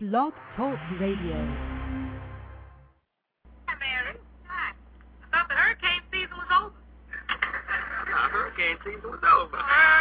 Blog Talk Radio. Hi, Mary. Hi. I thought the hurricane season was over. Hurricane season was over.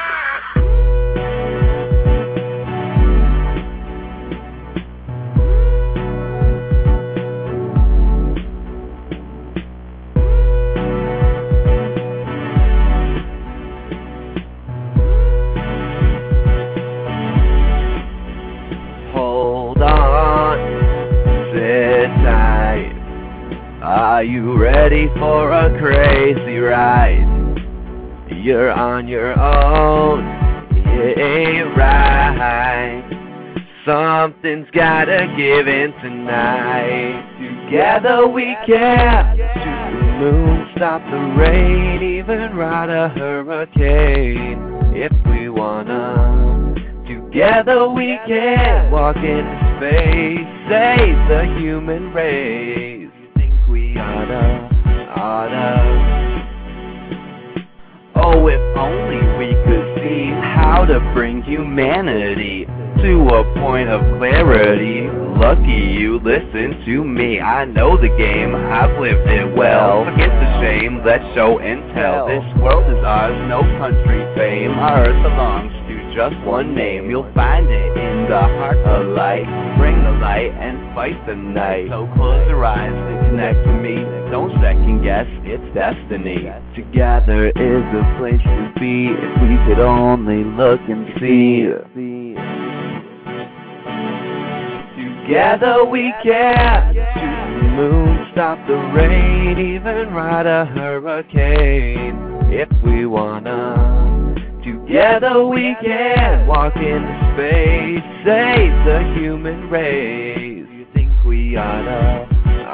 Hold on, sit tight. Are you ready for a crazy ride? You're on your own, it ain't right. Something's gotta give in tonight. Together we can shoot the moon, stop the rain, even ride a hurricane if we wanna. Together we can walk into space, save the human race. You think we oughta? Oh, if only we could see how to bring humanity to a point of clarity. Lucky you listen to me. I know the game, I've lived it well. Forget the shame, let's show and tell. This world is ours, no country fame. Our earth belongs to just one name. You'll find it in the heart of light. Bring the light and fight the night. So close your eyes and connect to me. Don't second guess, it's destiny. Together is the place to be. If we could only look and see. Together we can shoot the moon, stop the rain, even ride a hurricane if we wanna. Together we can walk into space, save the human race. You think we oughta?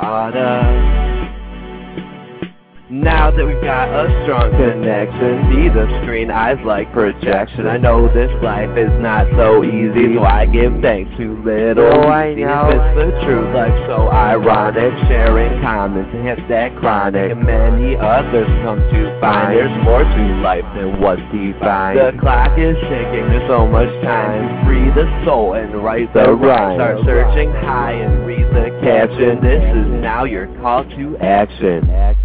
Now that we've got a strong connection, see the screen, eyes like projection. I know this life is not so easy, so I give thanks to little easy. It's the truth, life so ironic, sharing comments and hits that chronic. And many others come to find there's more to life than what's defined. The clock is ticking, there's so much time to free the soul and write the rhyme. Start searching high and read the caption. This is now your call to action.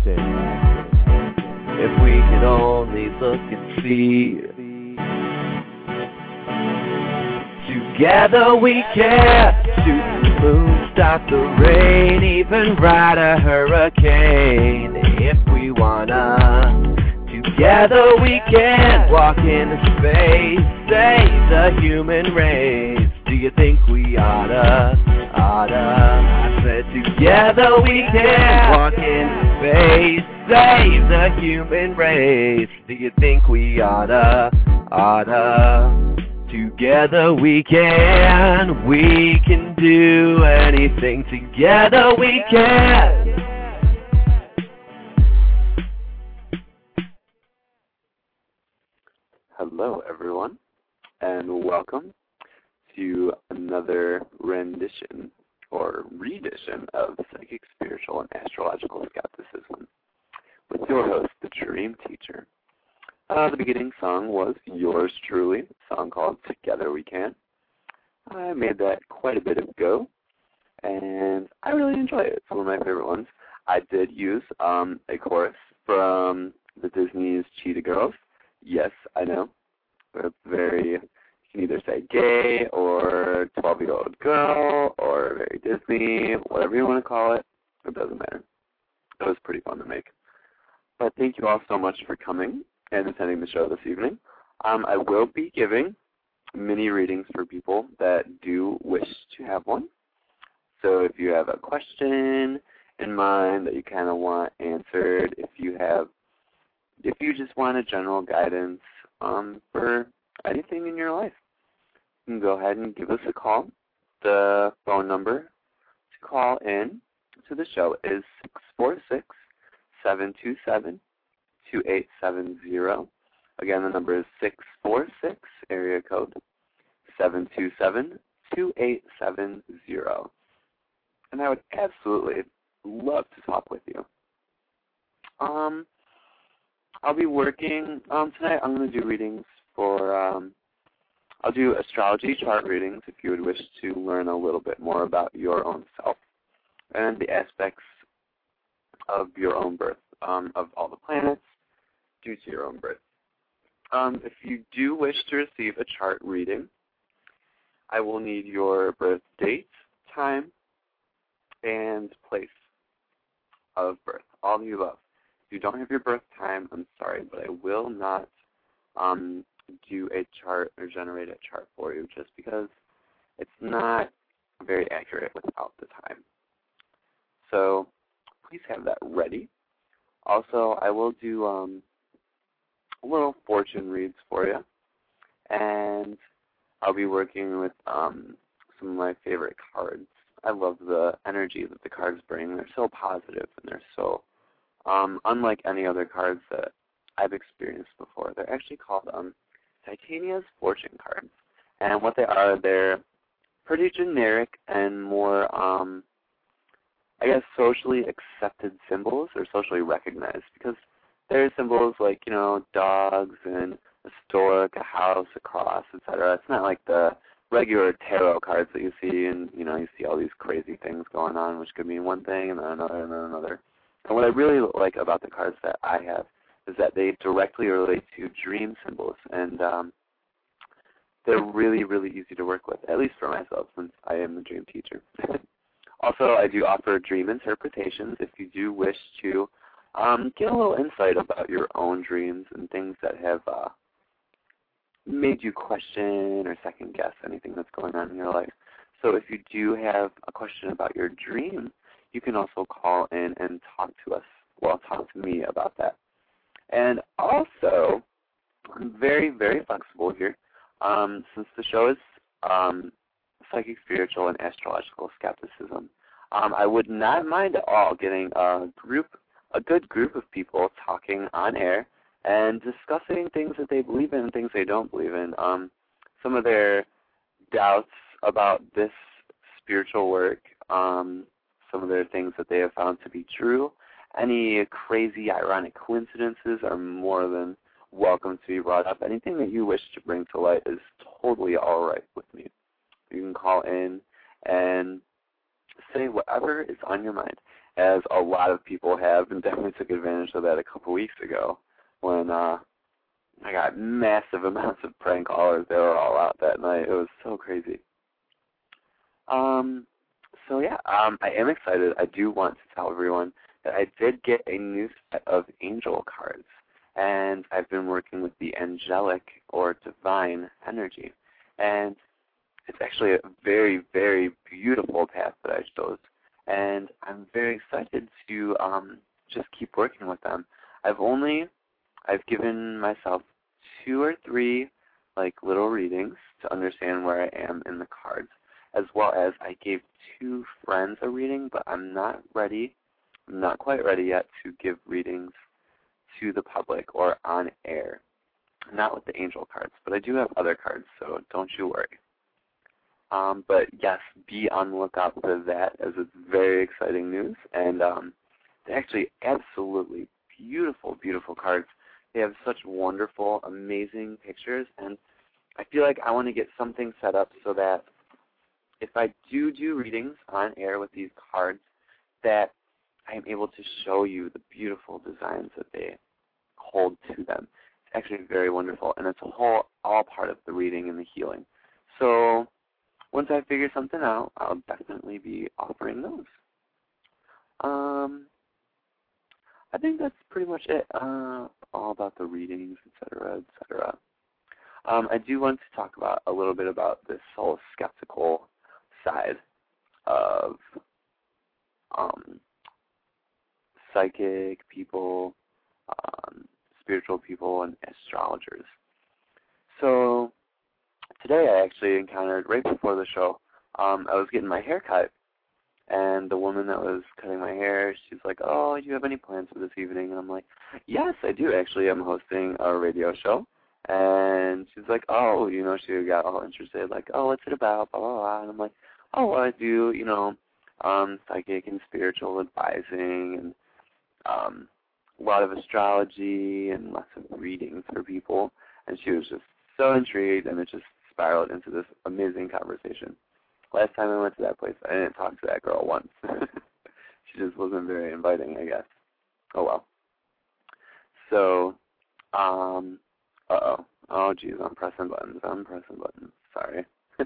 If we could only look and see. Together we can shoot the moon, stop the rain, even ride a hurricane if we wanna. Together we can walk into space, save the human race. Do you think we oughta? I said together we can walk into space, save the human race. Do you think we oughta? Together we can do anything. Together we can. Hello, everyone, and welcome to another rendition or re-edition of Psychic, Spiritual, and Astrological Skepticism with your host, the Dream Teacher. The beginning song was yours truly, a song called Together We Can. I made that quite a bit ago, and I really enjoy it. It's one of my favorite ones. I did use a chorus from the Disney's Cheetah Girls. Yes, I know. It's very, you can either say gay or 12-year-old girl or very Disney, whatever you want to call it. It doesn't matter. It was pretty fun to make. But thank you all so much for coming and attending the show this evening. I will be giving mini readings for people that do wish to have one. So if you have a question in mind that you kind of want answered, if you just want a general guidance for anything in your life, you can go ahead and give us a call. The phone number to call in to the show is 646-727-2870. Again, the number is 646, area code 727-2870. And I would absolutely love to talk with you. I'll be working tonight. I'm going to do readings for I'll do astrology chart readings if you would wish to learn a little bit more about your own self and the aspects of your own birth, of all the planets due to your own birth. If you do wish to receive a chart reading, I will need your birth date, time, and place of birth, all of the above. If you don't have your birth time, I'm sorry, but I will not do a chart or generate a chart for you just because it's not very accurate without the time. So please have that ready. Also, I will do little fortune reads for you, and I'll be working with some of my favorite cards. I love the energy that the cards bring. They're so positive, and they're so unlike any other cards that I've experienced before. They're actually called Titania's fortune cards, and what they are, they're pretty generic and more, I guess, socially accepted symbols or socially recognized, because there are symbols like, you know, dogs and a stork, a house, a cross, etc. It's not like the regular tarot cards that you see, and, you know, you see all these crazy things going on, which could mean one thing and then another and then another. And what I really like about the cards that I have is that they directly relate to dream symbols, and they're really, really easy to work with, at least for myself, since I am the dream teacher. Also, I do offer dream interpretations if you do wish to get a little insight about your own dreams and things that have made you question or second guess anything that's going on in your life. So if you do have a question about your dream, you can also call in and talk to us, well, talk to me about that. And also, I'm very, very flexible here. Since the show is psychic, spiritual, and astrological skepticism, I would not mind at all getting a good group of people talking on air and discussing things that they believe in and things they don't believe in. Some of their doubts about this spiritual work, some of their things that they have found to be true. Any crazy, ironic coincidences are more than welcome to be brought up. Anything that you wish to bring to light is totally all right with me. You can call in and say whatever is on your mind, as a lot of people have, and definitely took advantage of that a couple weeks ago when I got massive amounts of prank callers. They were all out that night. It was so crazy. So yeah, I am excited. I do want to tell everyone that I did get a new set of angel cards, and I've been working with the angelic or divine energy. And it's actually a very, very beautiful path that I chose, and I'm very excited to just keep working with them. I've given myself 2 or 3 like little readings to understand where I am in the cards, as well as I gave 2 friends a reading, but I'm not quite ready yet to give readings to the public or on air, not with the angel cards, but I do have other cards, so don't you worry. But yes, be on the lookout for that, as it's very exciting news. And they're actually absolutely beautiful, beautiful cards. They have such wonderful, amazing pictures, and I feel like I want to get something set up so that if I do readings on air with these cards, that I am able to show you the beautiful designs that they hold to them. It's actually very wonderful, and it's all part of the reading and the healing. So once I figure something out, I'll definitely be offering those. I think that's pretty much it, all about the readings, etc., etc. I do want to talk about a little bit about this whole skeptical side of psychic people, spiritual people, and astrologers. So today I actually encountered, right before the show, I was getting my hair cut, and the woman that was cutting my hair, she's like, "Oh, do you have any plans for this evening?" And I'm like, "Yes, I do, actually. I'm hosting a radio show." And she's like, "Oh," you know, she got all interested, like, "Oh, what's it about, blah, blah, blah." And I'm like, "Oh, well, I do, you know, psychic and spiritual advising, and a lot of astrology and lots of readings for people." And she was just so intrigued, and it just spiraled into this amazing conversation. Last time I went to that place, I didn't talk to that girl once. She just wasn't very inviting, I guess. Oh well. So, uh-oh. Oh, geez, I'm pressing buttons. Sorry.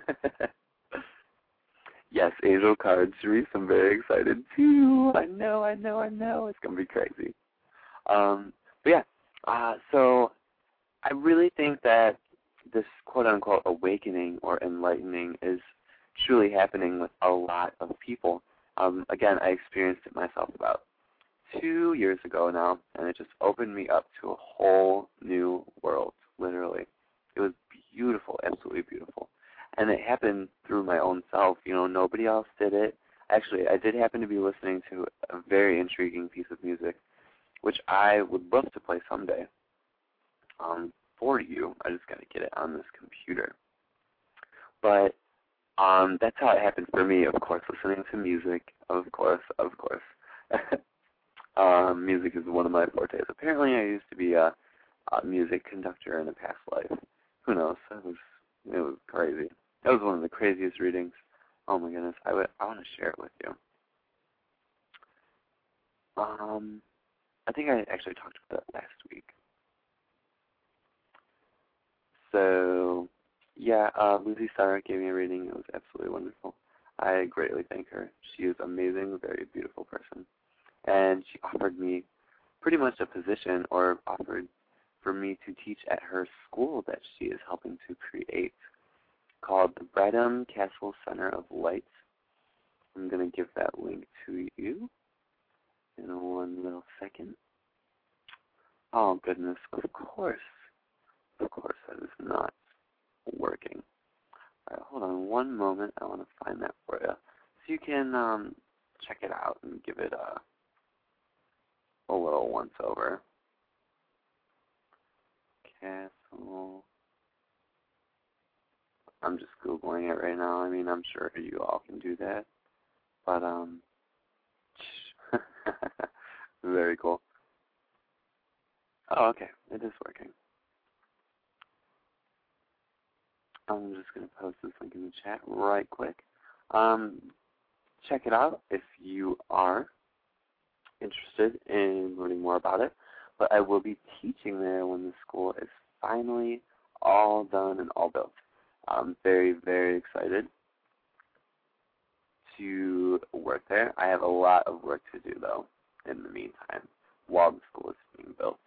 Yes, Angel Card Sharice, I'm very excited too. I know. It's going to be crazy. But yeah, so I really think that this quote-unquote awakening or enlightening is truly happening with a lot of people. Again, I experienced it myself about 2 years ago now, and it just opened me up to a whole new world, literally. It was beautiful, absolutely beautiful. And it happened through my own self. You know, nobody else did it. Actually, I did happen to be listening to a very intriguing piece of music, which I would love to play someday for you. I just got to get it on this computer. But that's how it happened for me, of course, listening to music, of course. Music is one of my fortes. Apparently, I used to be a music conductor in a past life. Who knows? It was crazy. That was one of the craziest readings. Oh my goodness, I want to share it with you. I think I actually talked about that last week. So, yeah, Lucy Starr gave me a reading. It was absolutely wonderful. I greatly thank her. She is amazing, a very beautiful person. And she offered me pretty much a position, or offered for me to teach at her school that she is helping to create, called the Bradham Castle Center of Light. I'm going to give that link to you in one little second. Oh, goodness, of course that is not working. All right, hold on one moment. I want to find that for you. So you can check it out and give it a little once-over. Castle. I'm just Googling it right now. I mean, I'm sure you all can do that. But, very cool. Oh, okay. It is working. I'm just going to post this link in the chat right quick. Check it out if you are interested in learning more about it. But I will be teaching there when the school is finally all done and all built. I'm very, very excited to work there. I have a lot of work to do, though, in the meantime, while the school is being built.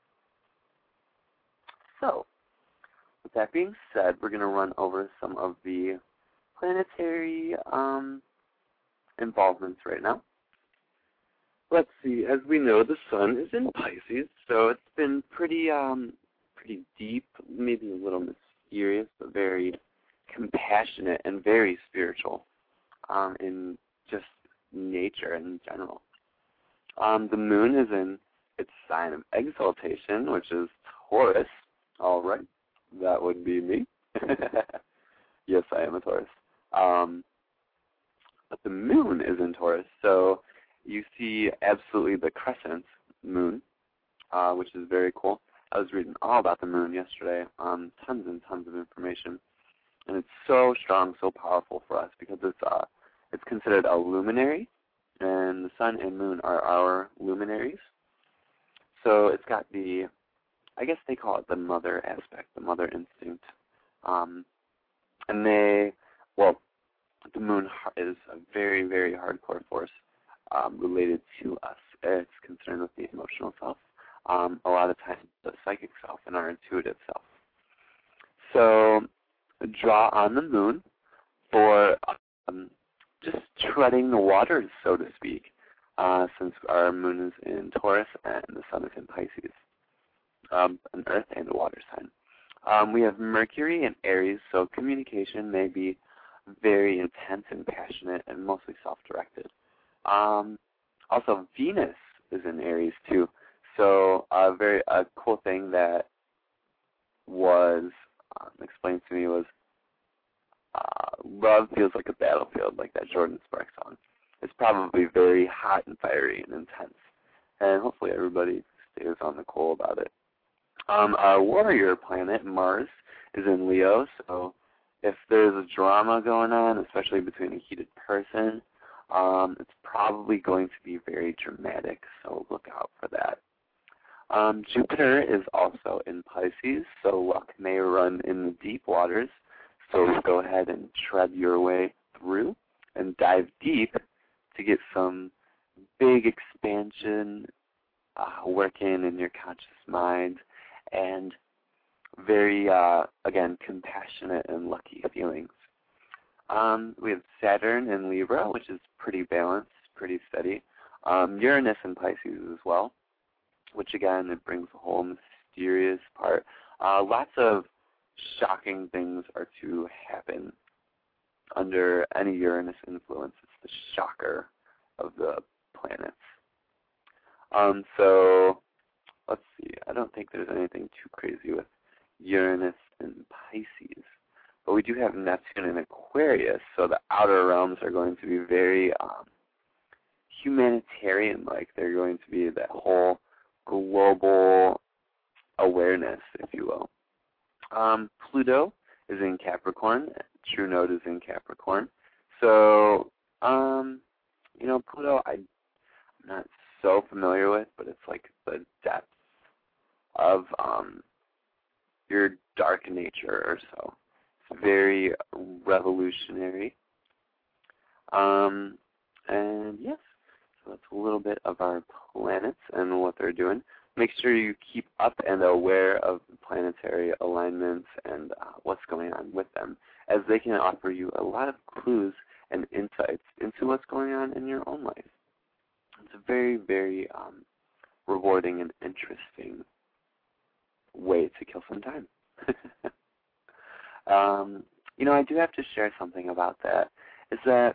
So, with that being said, we're going to run over some of the planetary involvements right now. Let's see. As we know, the sun is in Pisces, so it's been pretty deep, maybe a little mysterious, but very compassionate and very spiritual in just nature in general. The moon is in its sign of exaltation, which is Taurus. All right, that would be me. Yes, I am a Taurus. But the moon is in Taurus, so you see absolutely the crescent moon, which is very cool. I was reading all about the moon yesterday, tons and tons of information, and it's so strong, so powerful for us because it's considered a luminary, and the sun and moon are our luminaries. So it's got the, I guess they call it the mother aspect, the mother instinct, and the moon is a very, very hardcore force related to us. It's concerned with the emotional self. A lot of times the psychic self and our intuitive self. So draw on the moon for just treading the waters, so to speak, since our moon is in Taurus and the sun is in Pisces, an earth and a water sign. We have Mercury in Aries, so communication may be very intense and passionate and mostly self-directed. Also, Venus is in Aries too. So a cool thing that was explained to me was love feels like a battlefield, like that Jordan Sparks song. It's probably very hot and fiery and intense, and hopefully everybody stays on the cool about it. Our warrior planet, Mars, is in Leo, so if there's a drama going on, especially between a heated person, it's probably going to be very dramatic, so look out for that. Jupiter is also in Pisces, so luck may run in the deep waters, so go ahead and tread your way through and dive deep to get some big expansion working in your conscious mind and very, again, compassionate and lucky feelings. We have Saturn in Libra, which is pretty balanced, pretty steady. Uranus in Pisces as well, which again, it brings a whole mysterious part. Lots of shocking things are to happen under any Uranus influence. It's the shocker of the planets. So let's see. I don't think there's anything too crazy with Uranus and Pisces. But we do have Neptune in Aquarius, so the outer realms are going to be very humanitarian-like. They're going to be that whole global awareness, if you will. Pluto is in Capricorn. True Node is in Capricorn. So, Pluto I'm not so familiar with, but it's like the depth of your dark nature or so. It's very revolutionary. And yes, so that's a little bit of our planets and what they're doing. Make sure you keep up and aware of the planetary alignments and what's going on with them, as they can offer you a lot of clues and insights into what's going on in your own life. It's a very, very rewarding and interesting way to kill some time. I do have to share something about that, is that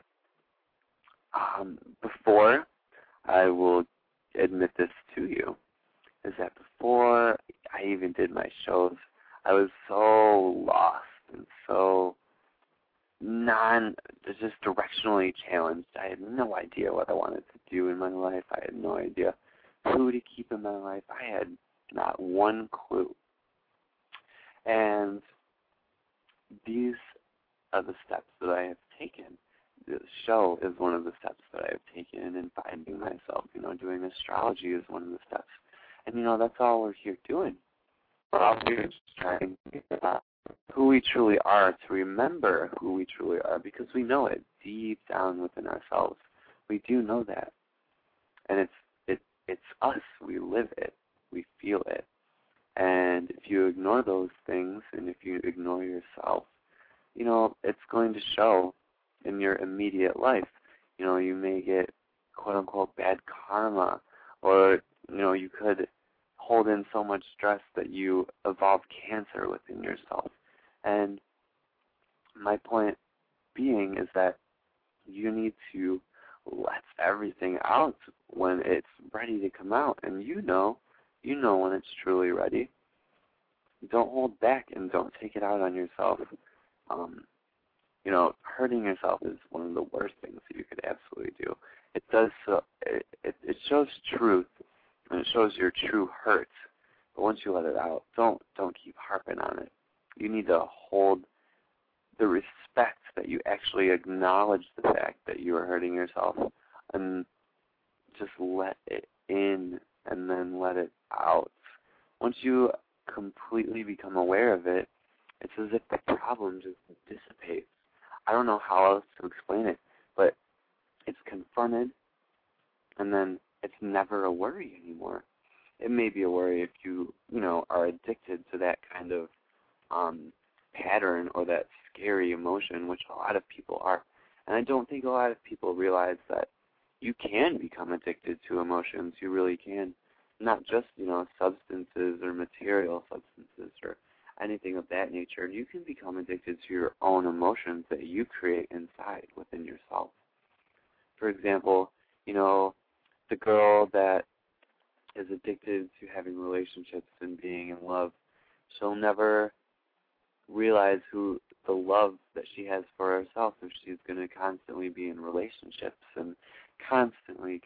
before I will admit this to you, is that before I even did my shows, I was so lost and so just directionally challenged. I had no idea what I wanted to do in my life. I had no idea who to keep in my life. I had not one clue. And these are the steps that I have taken. The show is one of the steps that I have taken in finding myself. Doing astrology is one of the steps. And, that's all we're here doing. We're all here just trying to get about who we truly are, to remember who we truly are, because we know it deep down within ourselves. We do know that. And it's us. We live it. We feel it. And if you ignore those things and if you ignore yourself, it's going to show in your immediate life. You may get quote-unquote bad karma, or, you could hold in so much stress that you evolve cancer within yourself. And my point being is that you need to let everything out when it's ready to come out. And you know when it's truly ready. Don't hold back and don't take it out on yourself. Hurting yourself is one of the worst things that you could absolutely do. It does so. It shows truth, and it shows your true hurt. But once you let it out, don't keep harping on it. You need to hold the respect that you actually acknowledge the fact that you are hurting yourself, and just let it in and then let it out. Once you completely become aware of it, it's as if the problem just dissipates. I don't know how else to explain it, but it's confronted, and then it's never a worry anymore. It may be a worry if you are addicted to that kind of pattern or that scary emotion, which a lot of people are. And I don't think a lot of people realize that you can become addicted to emotions. You really can. Not just, substances or material substances or anything of that nature. You can become addicted to your own emotions that you create inside within yourself. For example, the girl that is addicted to having relationships and being in love, she'll never realize who the love that she has for herself if she's going to constantly be in relationships and constantly,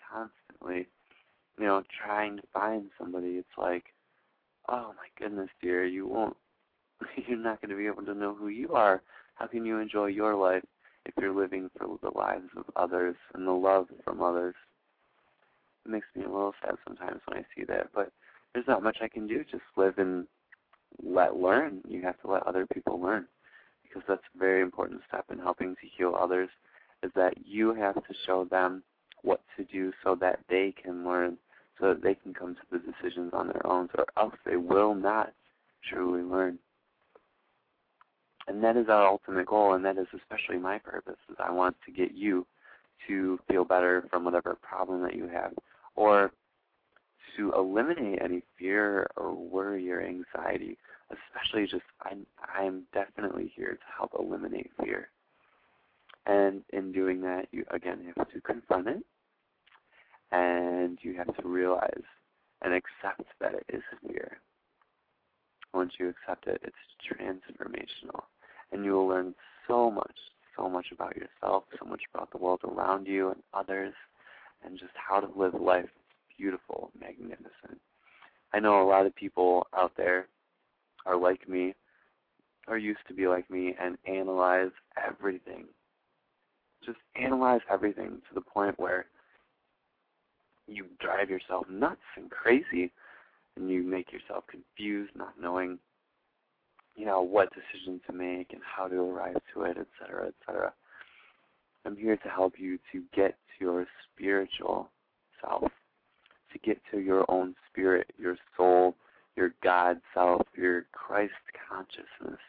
trying to find somebody. It's like, oh my goodness, dear, you're not going to be able to know who you are How can you enjoy your life if you're living for the lives of others and the love from others? It makes me a little sad sometimes when I see that, but there's not much I can do. Just live and learn. You have to let other people learn, because that's a very important step in helping to heal others, is that you have to show them what to do so that they can learn, so that they can come to the decisions on their own, or else they will not truly learn. And that is our ultimate goal, and that is especially my purpose, is I want to get you to feel better from whatever problem that you have, or to eliminate any fear or worry or anxiety. Especially just, I'm definitely here to help eliminate fear. And in doing that, you again have to confront it, and you have to realize and accept that it is fear. Once you accept it, it's transformational, and you will learn so much about yourself, so much about the world around you and others, and just how to live life beautiful, magnificent. I know a lot of people out there are like me, or used to be like me, and analyze everything. Just analyze everything to the point where you drive yourself nuts and crazy, and you make yourself confused, not knowing, what decision to make and how to arrive to it, etc., etc. I'm here to help you to get to your spiritual self, to get to your own spirit, your soul, your God self, your Christ consciousness,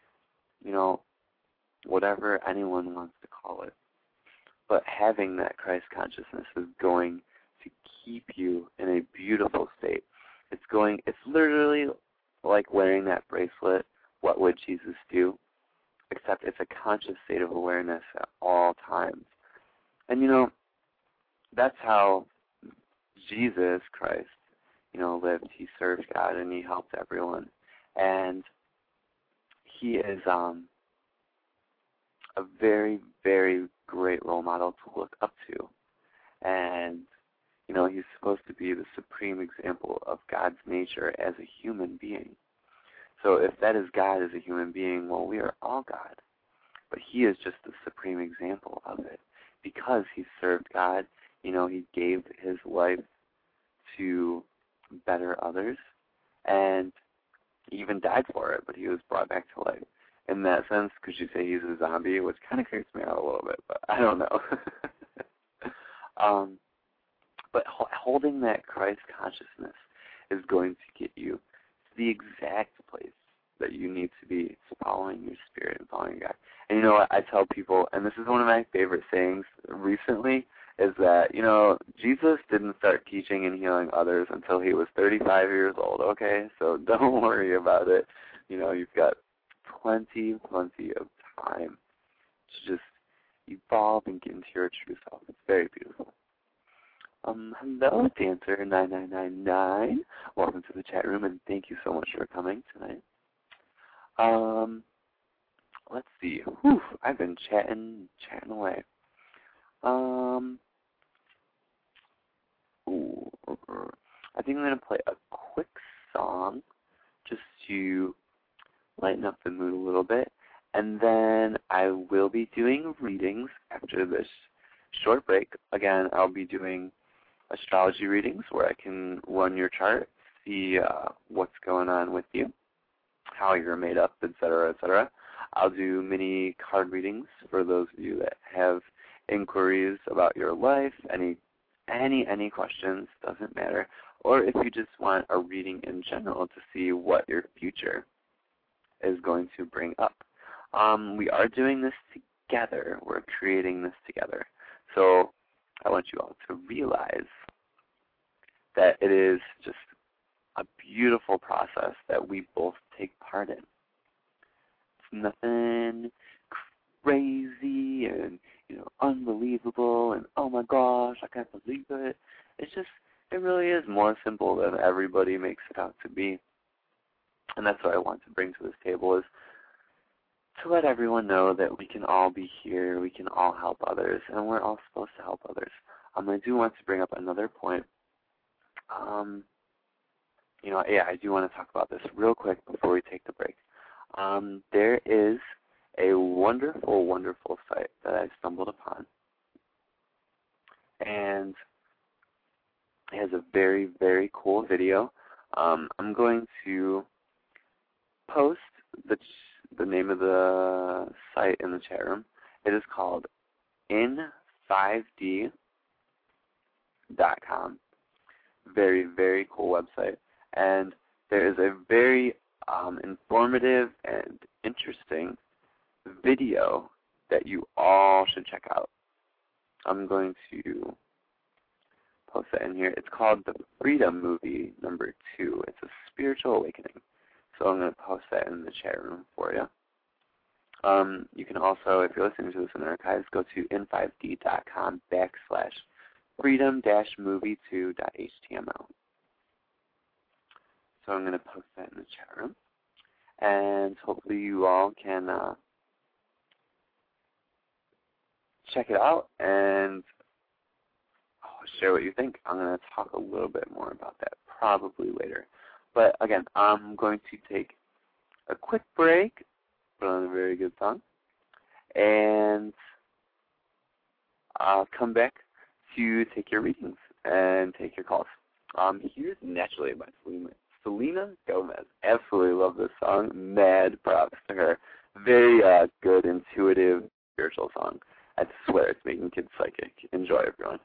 whatever anyone wants to call it. But having that Christ consciousness is going to keep you in a beautiful state. It's literally like wearing that bracelet, what would Jesus do? Except it's a conscious state of awareness at all times. And that's how Jesus Christ, lived. He served God and he helped everyone. And he is a very, very great role model to look up to. And, he's supposed to be the supreme example of God's nature as a human being. So if that is God as a human being, well, we are all God. But he is just the supreme example of it. Because he served God, he gave his life to better others, and he even died for it, but he was brought back to life. In that sense, could you say he's a zombie, which kind of creeps me out a little bit, but I don't know. But holding that Christ consciousness is going to get you to the exact place that you need to be. It's following your spirit and following God. And what I tell people, and this is one of my favorite sayings recently, is that, Jesus didn't start teaching and healing others until he was 35 years old, okay? So don't worry about it. You've got plenty of time to just evolve and get into your true self. It's very beautiful. Hello, Dancer9999. Welcome to the chat room, and thank you so much for coming tonight. Let's see. Whew, I've been chatting away. I think I'm going to play a quick song just to lighten up the mood a little bit, and then I will be doing readings after this short break. Again, I'll be doing astrology readings where I can run your chart, see what's going on with you, how you're made up, etc., etc. I'll do mini card readings for those of you that have inquiries about your life, any questions, doesn't matter, or if you just want a reading in general to see what your future is going to bring up. We are doing this together. We're creating this together. So I want you all to realize that it is just a beautiful process that we both take part in. It's nothing crazy and unbelievable and oh my gosh, I can't believe it. It really is more simple than everybody makes it out to be. And that's what I want to bring to this table, is to let everyone know that we can all be here, we can all help others, and we're all supposed to help others. I do want to bring up another point. I do want to talk about this real quick before we take the break. There is a wonderful, wonderful site that I stumbled upon. And it has a very, very cool video. I'm going to post the name of the site in the chat room. It is called in5d.com. Very, very cool website. And there is a very informative and interesting video that you all should check out. I'm going to post that in here. It's called The Freedom Movie #2. It's a spiritual awakening. So I'm going to post that in the chat room for you. You can also, if you're listening to this in archives, go to in5d.com/freedom-movie2.html. So I'm going to post that in the chat room. And hopefully you all can check it out and share what you think. I'm going to talk a little bit more about that probably later. But again, I'm going to take a quick break, put on a very good song, and I'll come back to take your readings and take your calls. Here's Naturally by Selena Gomez. Absolutely love this song. Mad props to her. Very good, intuitive, spiritual song. I swear it's making kids psychic. Enjoy, everyone.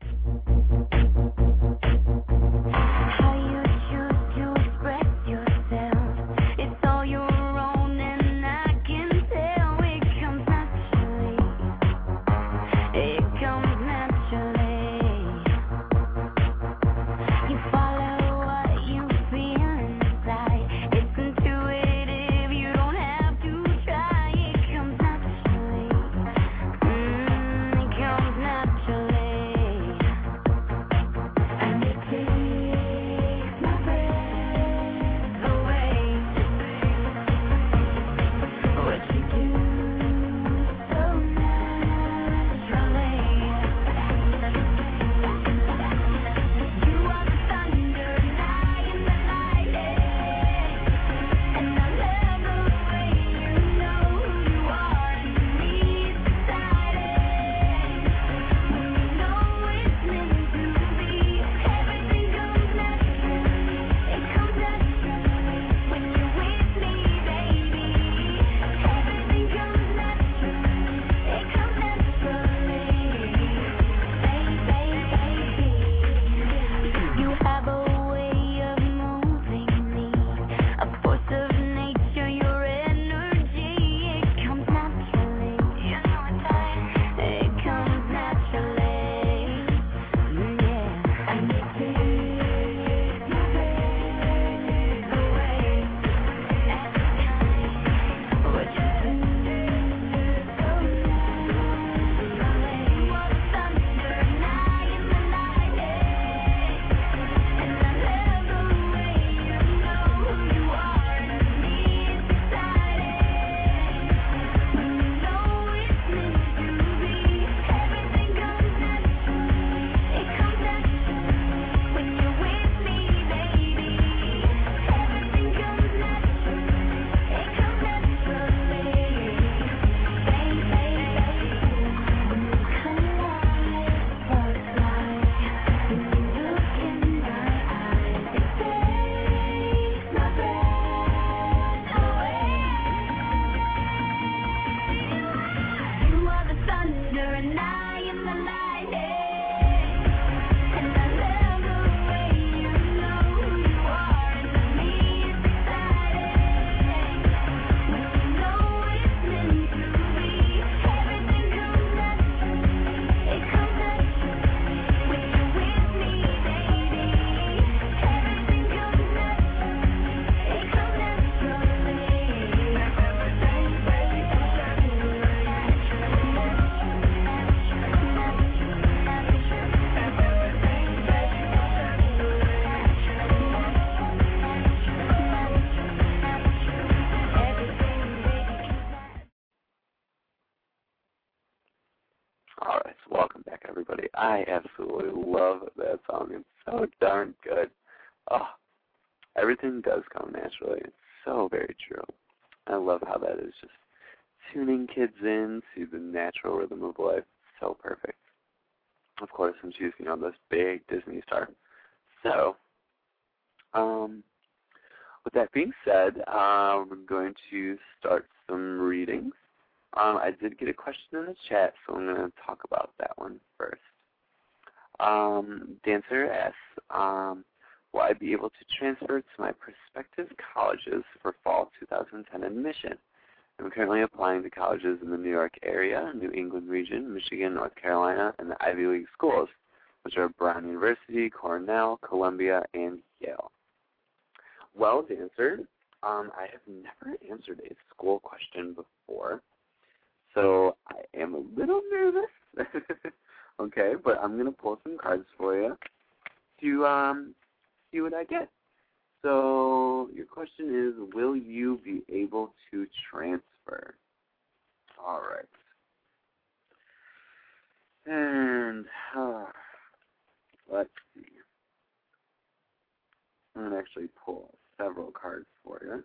I absolutely love that song. It's so darn good. Oh, everything does come naturally. It's so very true. I love how that is just tuning kids in to the natural rhythm of life. So perfect. Of course, and she's, this big Disney star. So, with that being said, we're going to start some readings. I did get a question in the chat, so I'm going to talk about that one first. Dancer asks, will I be able to transfer to my prospective colleges for fall 2010 admission? I'm currently applying to colleges in the New York area, New England region, Michigan, North Carolina, and the Ivy League schools, which are Brown University, Cornell, Columbia, and Yale. Well, Dancer, I have never answered a school question before, so I am a little nervous. Okay, but I'm going to pull some cards for you to see what I get. So your question is, will you be able to transfer? All right. And let's see. I'm going to actually pull several cards for you.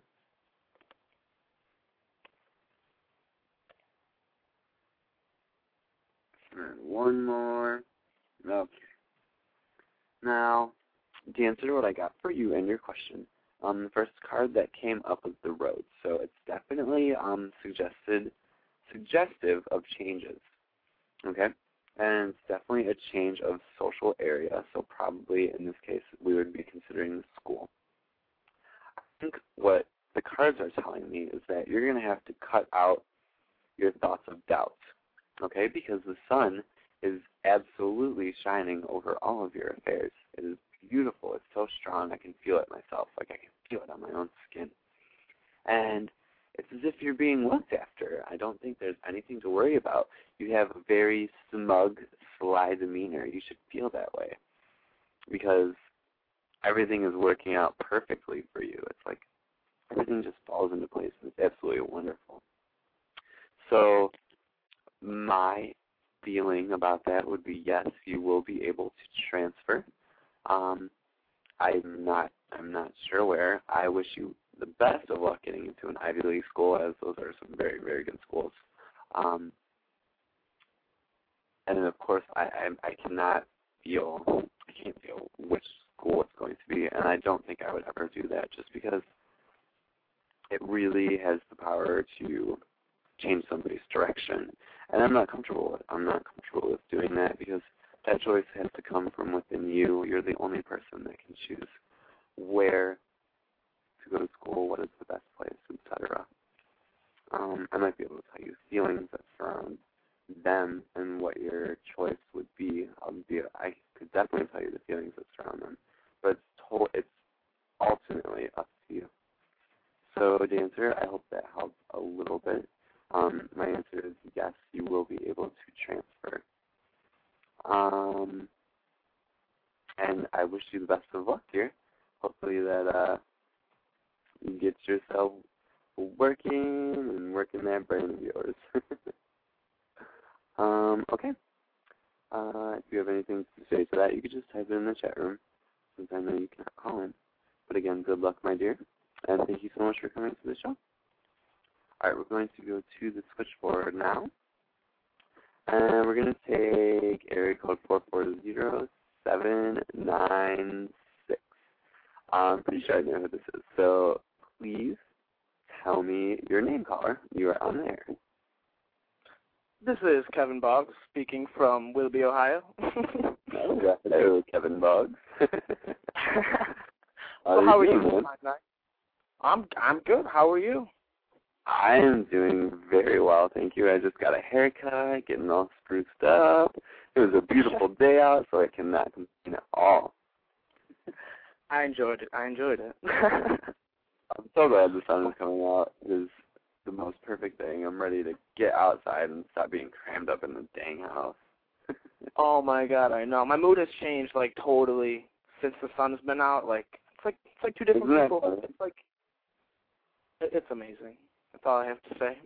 And one more. Okay. Now, Dancer, what I got for you and your question. The first card that came up was the Road. So it's definitely suggestive of changes. Okay? And it's definitely a change of social area. So probably in this case we would be considering the school. I think what the cards are telling me is that you're going to have to cut out your thoughts of doubt. Okay? Because the sun is absolutely shining over all of your affairs. It is beautiful. It's so strong. I can feel it myself. Like I can feel it on my own skin. And it's as if you're being looked after. I don't think there's anything to worry about. You have a very smug, sly demeanor. You should feel that way because everything is working out perfectly for you. It's like everything just falls into place, and it's absolutely wonderful. So my feeling about that would be yes, you will be able to transfer. I'm not sure where. I wish you the best of luck getting into an Ivy League school, as those are some very, very good schools. And then of course I can't feel which school it's going to be, and I don't think I would ever do that just because it really has the power to change somebody's direction. And I'm not comfortable with doing that because that choice has to come from within you. You're the only person that can choose where to go to school, what is the best place, etc. I might be able to tell you feelings that surround them and what your choice would be. I could definitely tell you the feelings that surround them, but it's ultimately up to you. So, Dancer, I hope that helps a little bit. My answer is yes, you will be able to transfer. And I wish you the best of luck here. Hopefully that you get yourself working that brain of yours. Okay. If you have anything to say to that, you could just type it in the chat room, since I know you cannot call in. But again, good luck, my dear, and thank you so much for coming to the show. All right, we're going to go to the switchboard now, and we're going to take area code 440796. I'm pretty sure I know who this is, so please tell me your name, caller. You are on there. This is Kevin Boggs speaking from Willoughby, Ohio. Hello, Kevin Boggs. So how are you tonight? I'm good. How are you? I am doing very well, thank you. I just got a haircut, getting all spruced up. It was a beautiful day out, so I cannot complain at all. I enjoyed it. I'm so glad the sun is coming out. It is the most perfect thing. I'm ready to get outside and stop being crammed up in the dang house. Oh my God, I know. My mood has changed like totally since the sun's been out. Like it's like two different people. Funny? It's like it's amazing. That's all I have to say.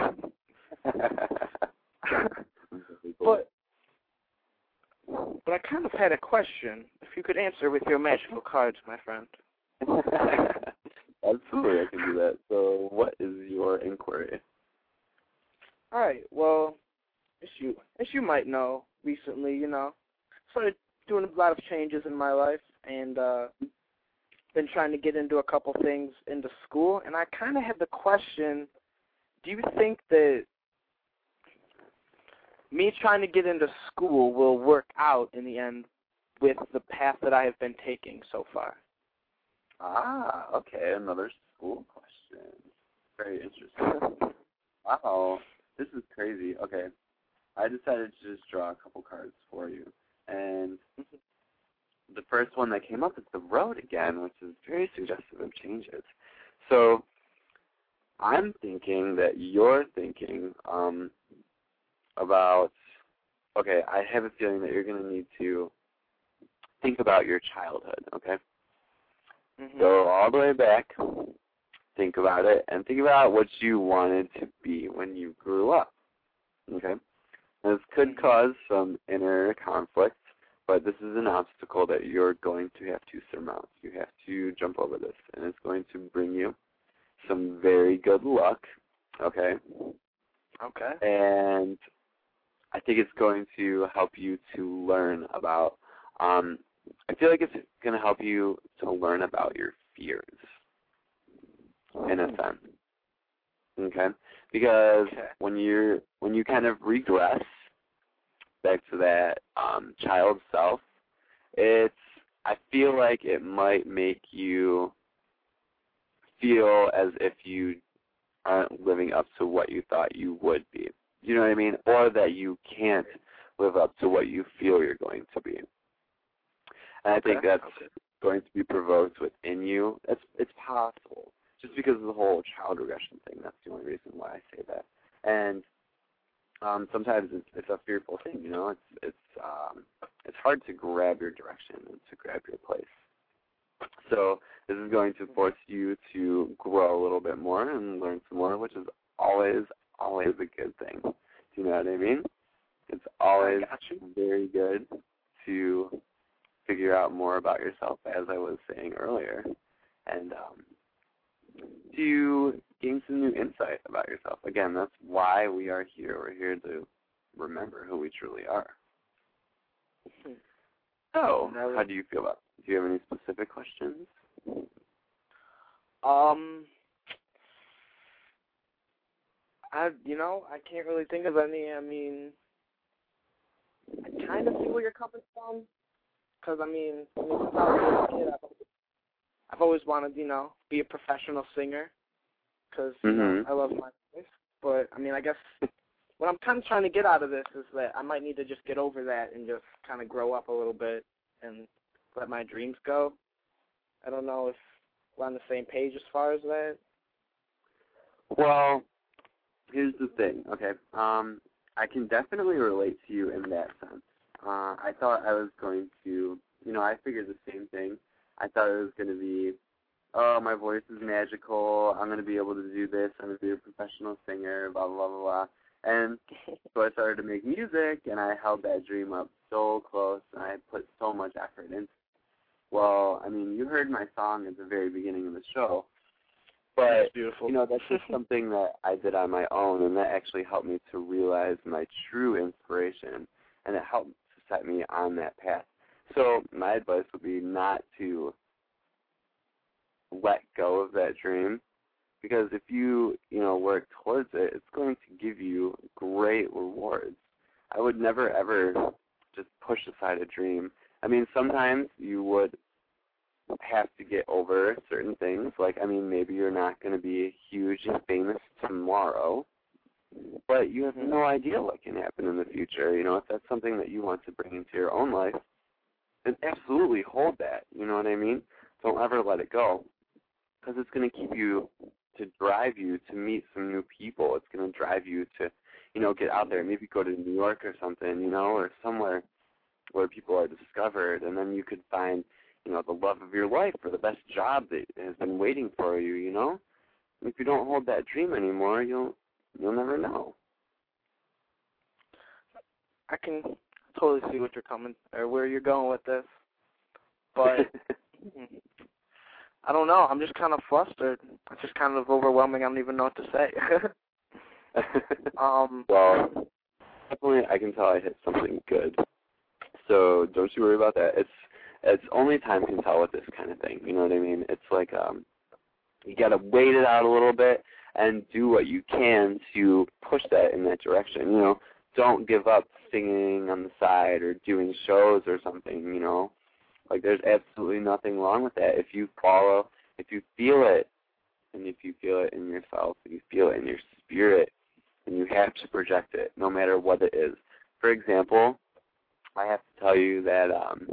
But I kind of had a question. If you could answer with your magical cards, my friend. Absolutely, I can do that. So what is your inquiry? All right. Well, as you might know, recently, started doing a lot of changes in my life, and been trying to get into a couple things into school. And I kind of had the question: do you think that me trying to get into school will work out in the end with the path that I have been taking so far? Okay, another school question. Very interesting. Wow, this is crazy. Okay, I decided to just draw a couple cards for you. And the first one that came up is the road again, which is very suggestive of changes. So I'm thinking that you're thinking about, okay, I have a feeling that you're going to need to think about your childhood, okay? Go all the way back, think about it, and think about what you wanted to be when you grew up, okay? This could cause some inner conflict, but this is an obstacle that you're going to have to surmount. You have to jump over this, and it's going to bring you some very good luck, okay? Okay. And I think it's going to help you to learn about, I feel like it's going to help you to learn about your fears, in a sense, okay? Because when you kind of regress back to that child self, I feel like it might make you feel as if you aren't living up to what you thought you would be. You know what I mean? Or that you can't live up to what you feel you're going to be. And I think that's going to be provoked within you. It's possible. Just because of the whole child regression thing, that's the only reason why I say that. And sometimes it's a fearful thing, It's hard to grab your direction and to grab your place. So this is going to force you to grow a little bit more and learn some more, which is always a good thing. Do you know what I mean? It's always very good to figure out more about yourself, as I was saying earlier, and to gain some new insight about yourself. Again, that's why we are here. We're here to remember who we truly are. So, how do you feel about it? Do you have any specific questions? I can't really think of any. I mean, I kind of see where you're coming from, because, since I was a kid, I've always wanted, be a professional singer, because, I love my voice. But, I guess what I'm kind of trying to get out of this is that I might need to just get over that and just kind of grow up a little bit and let my dreams go. I don't know if we're on the same page as far as that. Well, here's the thing, okay? I can definitely relate to you in that sense. I thought I was going to, I figured the same thing. I thought it was going to be, oh, my voice is magical, I'm going to be able to do this, I'm going to be a professional singer, blah, blah, blah, blah. And so I started to make music, and I held that dream up so close, and I put so much effort into it. Well, you heard my song at the very beginning of the show, but, that's beautiful. That's just something that I did on my own, and that actually helped me to realize my true inspiration, and it helped to set me on that path. So my advice would be not to let go of that dream, because if you, work towards it, it's going to give you great rewards. I would never, ever just push aside a dream. Sometimes you would have to get over certain things. Like, maybe you're not going to be huge and famous tomorrow, but you have no idea what can happen in the future. If that's something that you want to bring into your own life, then absolutely hold that. You know what I mean? Don't ever let it go, because it's going to keep you, to drive you to meet some new people. It's going to drive you to, get out there, maybe go to New York or something, or somewhere where people are discovered, and then you could find, the love of your life or the best job that has been waiting for you, If you don't hold that dream anymore, you'll never know. I can totally see where you're going with this, but I don't know. I'm just kind of flustered. It's just kind of overwhelming. I don't even know what to say. Well, definitely I can tell I hit something good. So don't you worry about that. It's only time can tell with this kind of thing. You know what I mean? It's like you got to wait it out a little bit and do what you can to push that in that direction. You know, don't give up singing on the side or doing shows or something, you know. Like, there's absolutely nothing wrong with that. If you follow, if you feel it, and if you feel it in yourself, if you feel it in your spirit, and you have to project it, no matter what it is. For example, I have to tell you that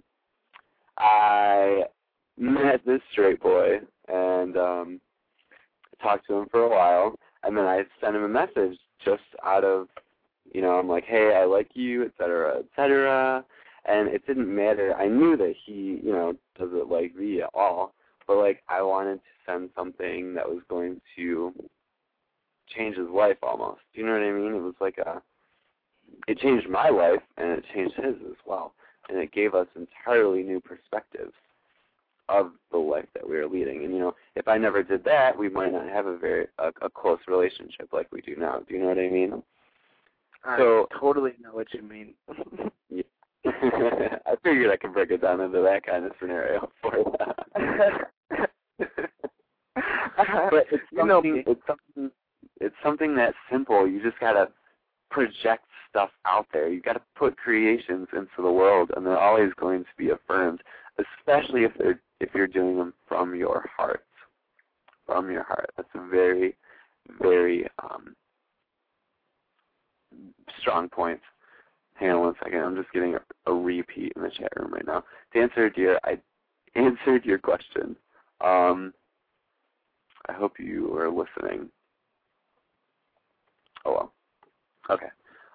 I met this straight boy and talked to him for a while, and then I sent him a message just out of, you know, I'm like, hey, I like you, et cetera, and it didn't matter. I knew that he, you know, doesn't like me at all, but, like, I wanted to send something that was going to change his life almost. Do you know what I mean? It was like it changed my life, and it changed his as well, and it gave us entirely new perspectives of the life that we were leading. And, you know, if I never did that, we might not have a close relationship like we do now. Do you know what I mean? I So totally know what you mean. Yeah. I figured I could break it down into that kind of scenario for that. But it's something that's simple. You just gotta project stuff out there. You gotta put creations into the world, and they're always going to be affirmed, especially if you're doing them from your heart. From your heart. That's a very, very strong point. Hang on one second. I'm just getting a repeat in the chat room right now. To answer, dear, I answered your question. I hope you were listening. Oh, well. Okay.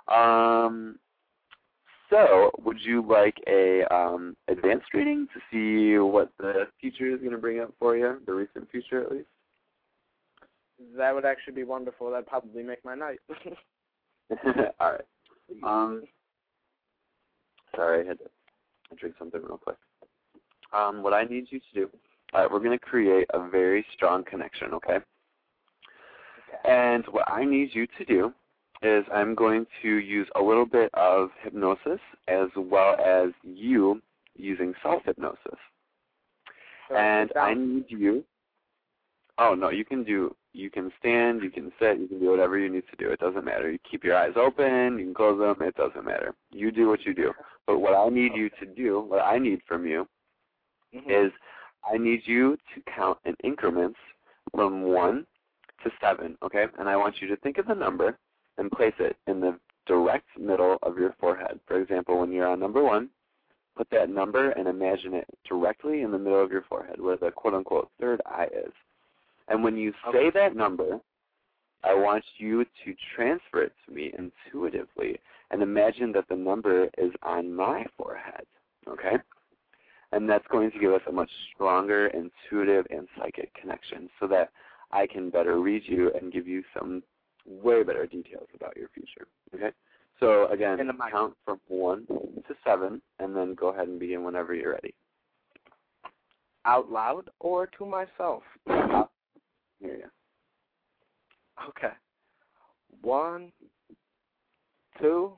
So, would you like a advanced reading to see what the future is going to bring up for you, the recent future at least? That would actually be wonderful. That'd probably make my night. All right. Sorry, I had to drink something real quick. What I need you to do, we're going to create a very strong connection, okay? And what I need you to do is I'm going to use a little bit of hypnosis as well as you using self-hypnosis. And I need you, oh, no, you can stand, you can sit, you can do whatever you need to do. It doesn't matter. You keep your eyes open, you can close them, it doesn't matter. You do what you do. But what I need you to do, what I need from you, is I need you to count in increments from 1 to 7, okay? And I want you to think of the number and place it in the direct middle of your forehead. For example, when you're on number 1, put that number and imagine it directly in the middle of your forehead where the quote-unquote third eye is. And when you say that number, I want you to transfer it to me intuitively and imagine that the number is on my forehead, okay? And that's going to give us a much stronger intuitive and psychic connection so that I can better read you and give you some way better details about your future, okay? So, again, count from 1 to 7, and then go ahead and begin whenever you're ready. Out loud or to myself? Hear you. Okay. 1, 2,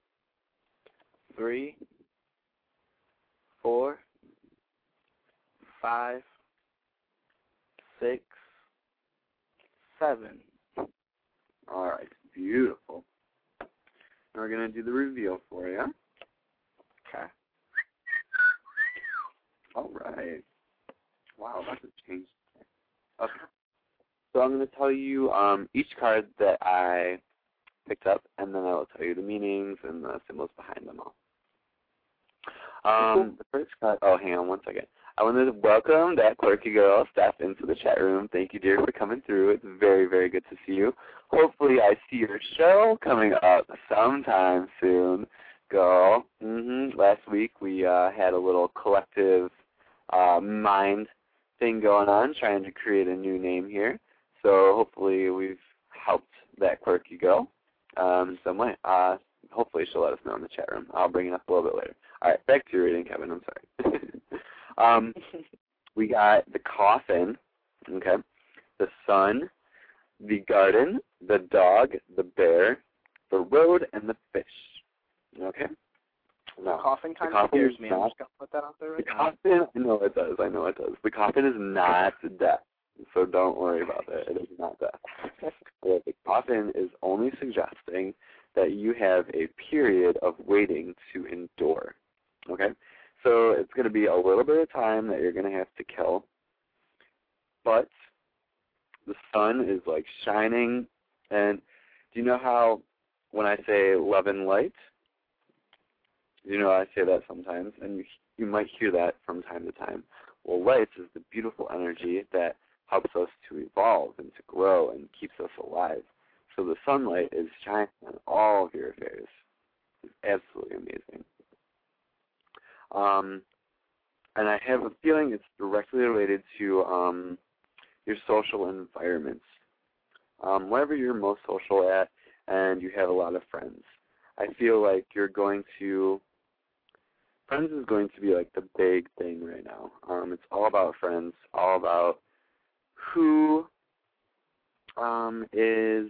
3, 4, 5, 6, 7. All right. Beautiful. Now we're going to do the reveal for you. Okay. All right. Wow, that's a change. Okay. So I'm going to tell you each card that I picked up, and then I will tell you the meanings and the symbols behind them all. The first card, oh, hang on one second. I want to welcome that quirky girl, Steph, into the chat room. Thank you, dear, for coming through. It's very, very good to see you. Hopefully I see your show coming up sometime soon, girl. Last week we had a little collective mind thing going on, trying to create a new name here. So hopefully we've helped that quirky girl in some way. Hopefully she'll let us know in the chat room. I'll bring it up a little bit later. All right, back to your reading, Kevin. I'm sorry. We got the coffin, okay, the sun, the garden, the dog, the bear, the road, and the fish. Okay? Now, Coughing kind the of coffin scares is me. not- I'm just going to put that out there The right now. coffin, I know it does. The coffin is not death, so don't worry about it. It is not death. The coffin is only suggesting that you have a period of waiting to endure. Okay? So it's going to be a little bit of time that you're going to have to kill, but the sun is like shining, and do you know how when I say love and light, you know I say that sometimes, and you might hear that from time to time. Well, light is the beautiful energy that helps us to evolve and to grow and keeps us alive. So the sunlight is shining on all of your affairs. It's absolutely amazing. And I have a feeling it's directly related to your social environments. Wherever you're most social at and you have a lot of friends, I feel like friends is going to be like the big thing right now. It's all about friends, all about who is,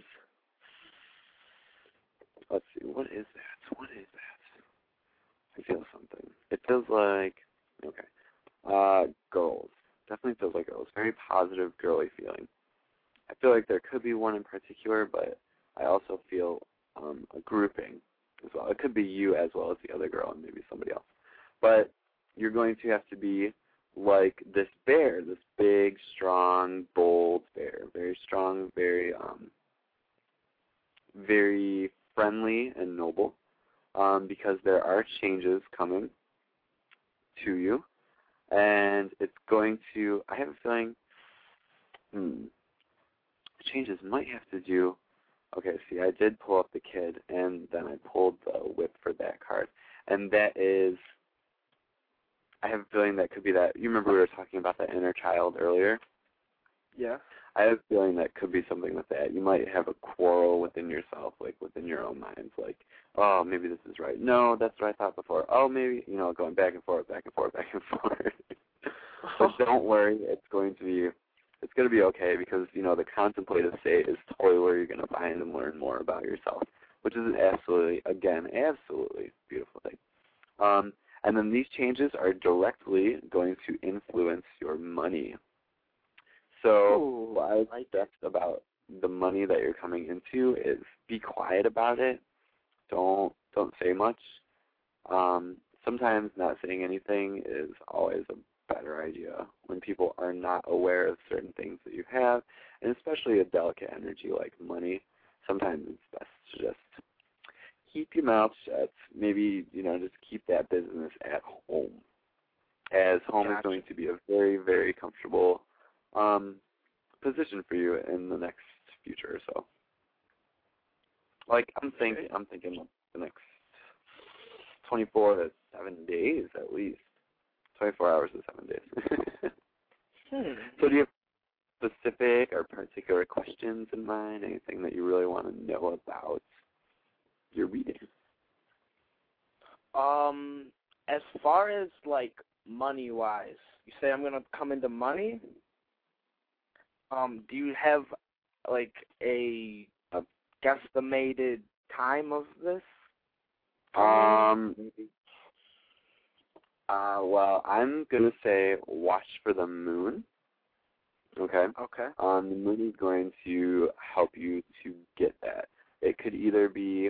let's see, what is that? I feel something. It feels like, okay, girls. Definitely feels like girls. Very positive, girly feeling. I feel like there could be one in particular, but I also feel a grouping as well. It could be you as well as the other girl and maybe somebody else. But you're going to have to be like this bear, this big, strong, bold bear. Very strong, very very friendly and noble, because there are changes coming to you. And it's going to, I have a feeling, changes might have to do, okay, see, I did pull up the kid, and then I pulled the whip for that card. And that is, I have a feeling that could be that, you remember we were talking about that inner child earlier? Yeah. I have a feeling that could be something with that. You might have a quarrel within yourself, like within your own minds, like, oh, maybe this is right. No, that's what I thought before. Oh, maybe, going back and forth, back and forth, back and forth. But don't worry, it's going to be okay, because, the contemplative state is totally where you're going to find and learn more about yourself, which is an absolutely beautiful thing. And then these changes are directly going to influence your money. So what I would suggest about the money that you're coming into is be quiet about it. Don't say much. Sometimes not saying anything is always a better idea when people are not aware of certain things that you have, and especially a delicate energy like money. Sometimes it's best to just keep your mouth shut. Maybe, just keep that business at home, as home is going to be a very, very comfortable position for you in the next future or so. Like, I'm thinking the next 24 to 7 days at least. 24 hours to 7 days. So do you have specific or particular questions in mind? Anything that you really want to know about your reading? As far as, like, money-wise, you say I'm going to come into money? Do you have, like, a guesstimated time of this? Well, I'm going to say watch for the moon. Okay? Okay. The moon is going to help you to get that. It could either be,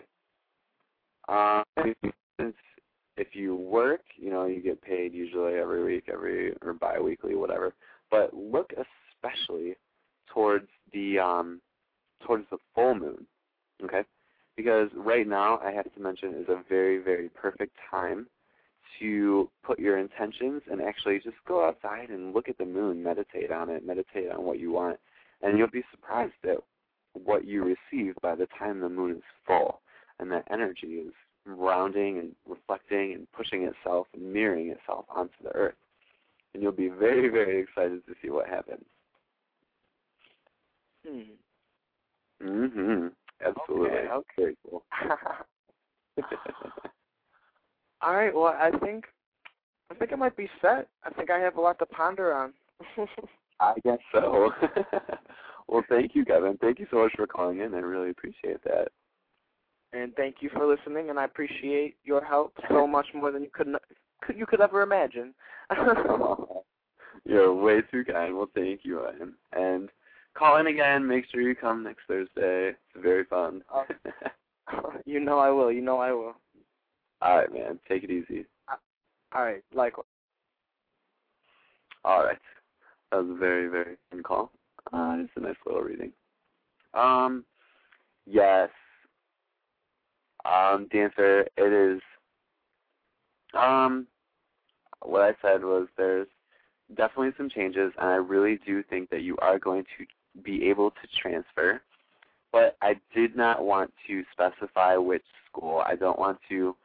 if you work, you get paid usually every week, or bi-weekly, whatever. But look especially towards the full moon, okay? Because right now, I have to mention, is a very, very perfect time to put your intentions and actually just go outside and look at the moon, meditate on it, meditate on what you want, and you'll be surprised at what you receive by the time the moon is full, and that energy is rounding and reflecting and pushing itself and mirroring itself onto the earth. And you'll be very, very excited to see what happens. Absolutely. Okay. Very cool. All right. Well, I think it might be set. I think I have a lot to ponder on. I guess so. Well, thank you, Kevin. Thank you so much for calling in. I really appreciate that. And thank you for listening, and I appreciate your help so much more than you could ever imagine. You're way too kind. Well, thank you, Ryan. And call in again. Make sure you come next Thursday. It's very fun. You know I will. You know I will. All right, man. Take it easy. All right. Likewise. All right. That was a very, very fun call. It's a nice little reading. Yes. Dancer, it is. What I said was there's definitely some changes, and I really do think that you are going to be able to transfer. But I did not want to specify which school. I don't want to,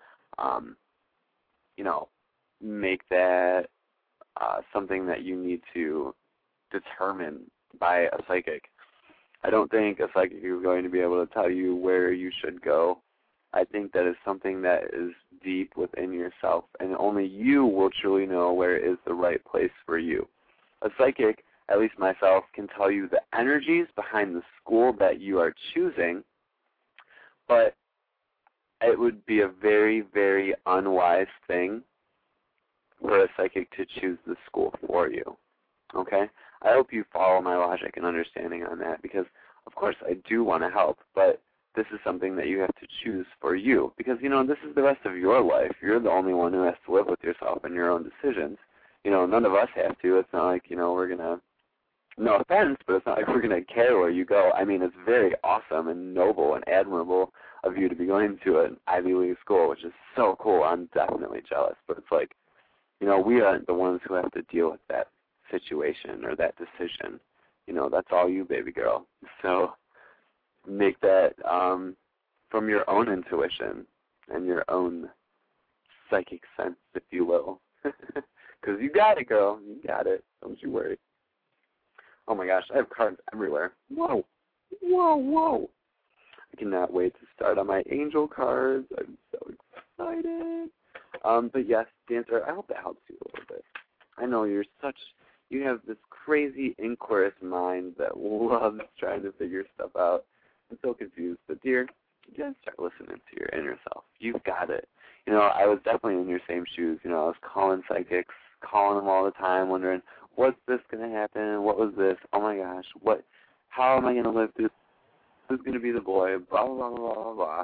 make that something that you need to determine by a psychic. I don't think a psychic is going to be able to tell you where you should go. I think that is something that is deep within yourself, and only you will truly know where is the right place for you. A psychic, at least myself, can tell you the energies behind the school that you are choosing, but it would be a very, very unwise thing for a psychic to choose the school for you. Okay? I hope you follow my logic and understanding on that, because, of course, I do want to help, but this is something that you have to choose for you, because, this is the rest of your life. You're the only one who has to live with yourself and your own decisions. None of us have to. It's not like, we're going to, no offense, but it's not like we're going to care where you go. I mean, it's very awesome and noble and admirable of you to be going to an Ivy League school, which is so cool. I'm definitely jealous, but it's like, we aren't the ones who have to deal with that situation or that decision. That's all you, baby girl. So make that from your own intuition and your own psychic sense, if you will. Because you got it, girl. You got it. Don't you worry. Oh, my gosh. I have cards everywhere. Whoa. Whoa, whoa. I cannot wait to start on my angel cards. I'm so excited. But, yes, Dancer, I hope that helps you a little bit. I know you have this crazy inquisitive mind that loves trying to figure stuff out. I'm so confused. But, dear, you got to start listening to your inner self. You've got it. I was definitely in your same shoes. I was calling psychics, calling them all the time, wondering, what's this going to happen? What was this? Oh, my gosh. How am I going to live through? Who's going to be the boy? Blah, blah, blah, blah, blah.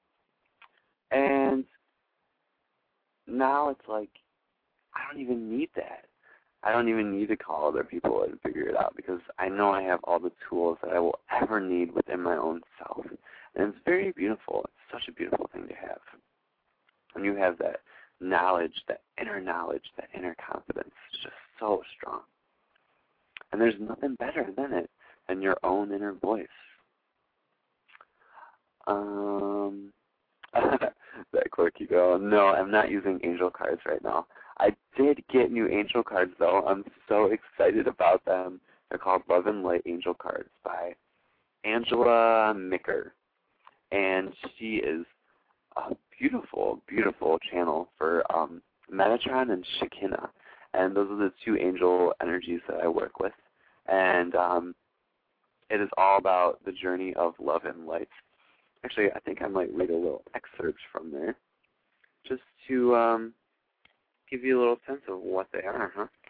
And now it's like, I don't even need that. I don't even need to call other people and figure it out, because I know I have all the tools that I will ever need within my own self. And it's very beautiful. It's such a beautiful thing to have. And you have that knowledge, that inner confidence. It's just so strong. And there's nothing better than it, than your own inner voice. That quirky girl. No, I'm not using angel cards right now. I did get new angel cards, though. I'm so excited about them. They're called Love and Light Angel Cards by Angela Micker. And she is a beautiful, beautiful channel for Metatron and Shekinah. And those are the two angel energies that I work with. And it is all about the journey of love and light. Actually, I think I might read a little excerpt from there just to give you a little sense of what they are,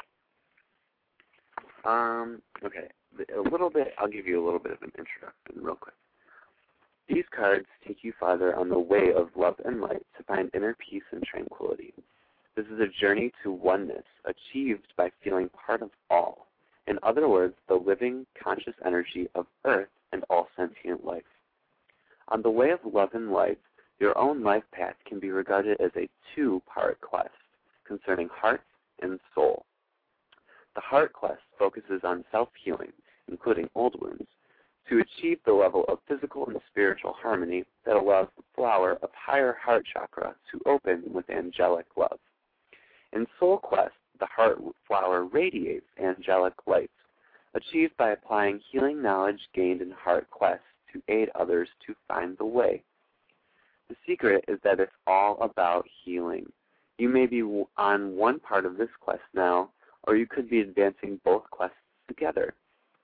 Okay, I'll give you a little bit of an introduction real quick. These cards take you farther on the way of love and light to find inner peace and tranquility. This is a journey to oneness achieved by feeling part of all. In other words, the living, conscious energy of Earth and all sentient life. On the way of love and light, your own life path can be regarded as a two-part quest concerning heart and soul. The heart quest focuses on self-healing, including old wounds, to achieve the level of physical and spiritual harmony that allows the flower of higher heart chakra to open with angelic love. In Soul Quest, the heart flower radiates angelic light, achieved by applying healing knowledge gained in Heart Quest to aid others to find the way. The secret is that it's all about healing. You may be on one part of this quest now, or you could be advancing both quests together.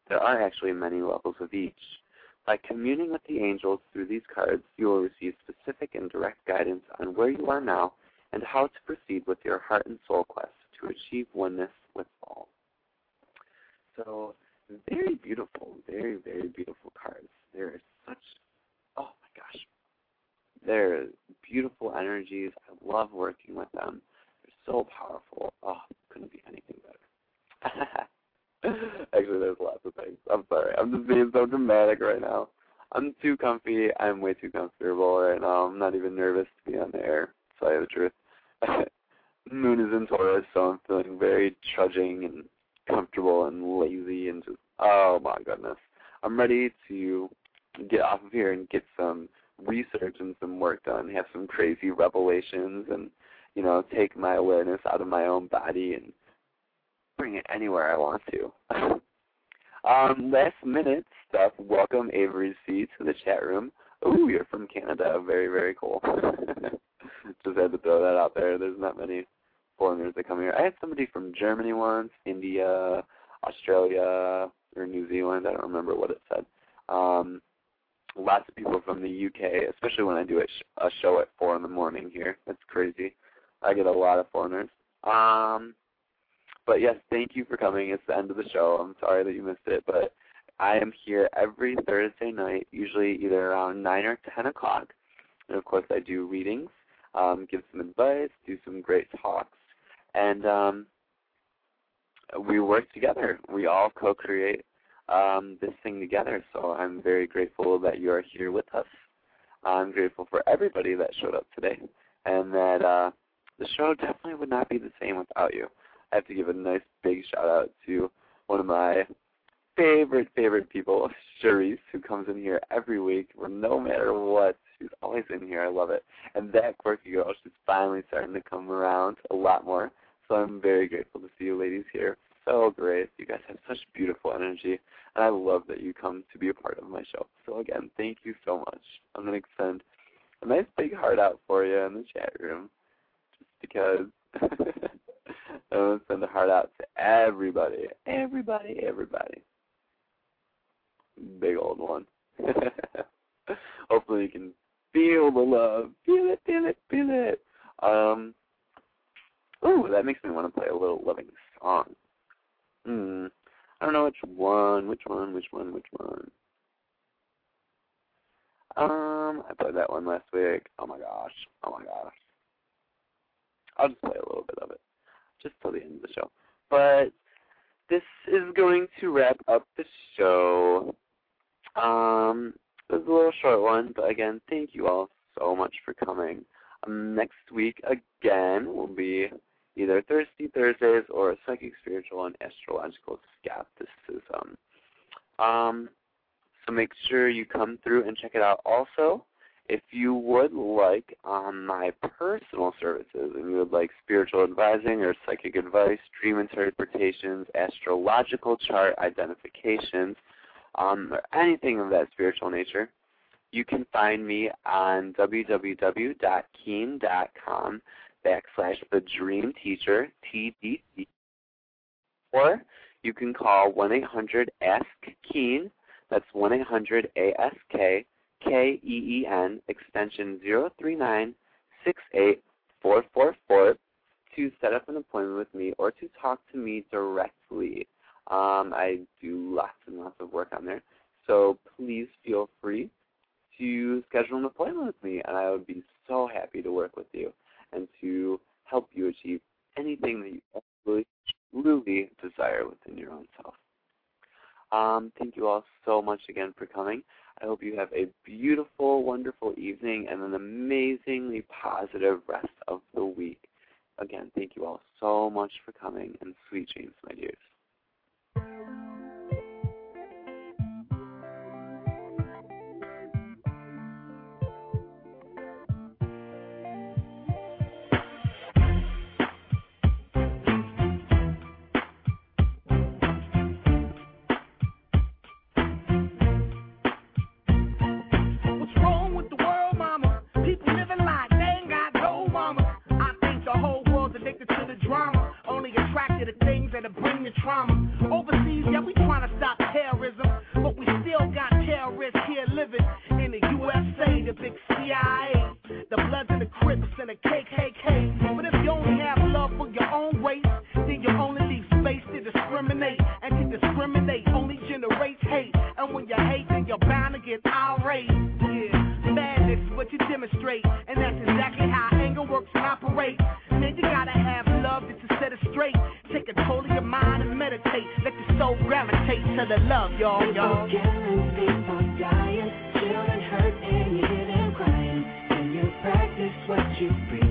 there are actually many levels of each. By communing with the angels through these cards, you will receive specific and direct guidance on where you are now and how to proceed with your heart and soul quest to achieve oneness with all. So, very beautiful, very, very beautiful cards. They're such, oh my gosh, they're beautiful energies. I love working with them. They're so powerful. Oh, couldn't be anything better. Actually, there's lots of things. I'm sorry. I'm just being so dramatic right now. I'm too comfy. I'm way too comfortable right now. I'm not even nervous to be on the air, to tell you the truth. Moon is in Taurus, so I'm feeling very trudging and comfortable and lazy and just, oh my goodness. I'm ready to get off of here and get some research and some work done, have some crazy revelations and, you know, take my awareness out of my own body and bring it anywhere I want to. Last minute stuff. Welcome Avery C to the chat room. Ooh, you're from Canada. Very, very cool. Just had to throw that out there. There's not many foreigners that come here. I had somebody from Germany once, India, Australia, or New Zealand. I don't remember what it said. Lots of people from the UK, especially when I do a show at 4 in the morning here. That's crazy. I get a lot of foreigners. But yes, thank you for coming. It's the end of the show. I'm sorry that you missed it, but I am here every Thursday night, usually either around 9 or 10 o'clock. And, of course, I do readings, give some advice, do some great talks, and we work together. We all co-create this thing together, so I'm very grateful that you are here with us. I'm grateful for everybody that showed up today, and that the show definitely would not be the same without you. I have to give a nice big shout-out to one of my favorite people, Charisse, who comes in here every week, no matter what. She's always in here. I love it. And that quirky girl, she's finally starting to come around a lot more. So I'm very grateful to see you ladies here. So great. You guys have such beautiful energy, and I love that you come to be a part of my show. So again, thank you so much. I'm going to extend a nice big heart out for you in the chat room, just because I'm going to send a heart out to everybody. Everybody. Big old one. Hopefully you can feel the love. Feel it. Ooh, that makes me want to play a little loving song. I don't know which one. I played that one last week. Oh my gosh. I'll just play a little bit of it, just till the end of the show. But this is going to wrap up the show. It was a little short one, but again, thank you all so much for coming. Next week, again, will be either Thirsty Thursdays or Psychic, Spiritual, and Astrological Skepticism. So make sure you come through and check it out. Also, if you would like my personal services and you would like spiritual advising or psychic advice, dream interpretations, astrological chart identifications, or anything of that spiritual nature, you can find me on www.keen.com/thedreamteacher, TDT, or you can call 1-800-ASK-KEEN. That's 1-800-ASK-KEEN, extension 039-68444, to set up an appointment with me or to talk to me directly. I do lots and lots of work on there, so please feel free to schedule an appointment with me, and I would be so happy to work with you and to help you achieve anything that you really desire within your own self. Thank you all so much again for coming. I hope you have a beautiful, wonderful evening and an amazingly positive rest of the week. Again, thank you all so much for coming, and sweet dreams, my dears. Trauma. Overseas, yeah, we trying to stop terrorism, but we still got terrorists here living in the USA, the big CIA, the Bloods and the Crips and the KKK. But if you only have love for your own race, then you only leave space to discriminate, and to discriminate only generates hate. And when you hate, then you're bound to get irate. Yeah, madness is what you demonstrate, and that's exactly how anger works and operates. Man, you gotta have love just to set it straight. Take control of your mind and meditate. Let the soul gravitate to the love, y'all. People killing, people dying, children hurt and you hear them crying. Can you practice what you preach?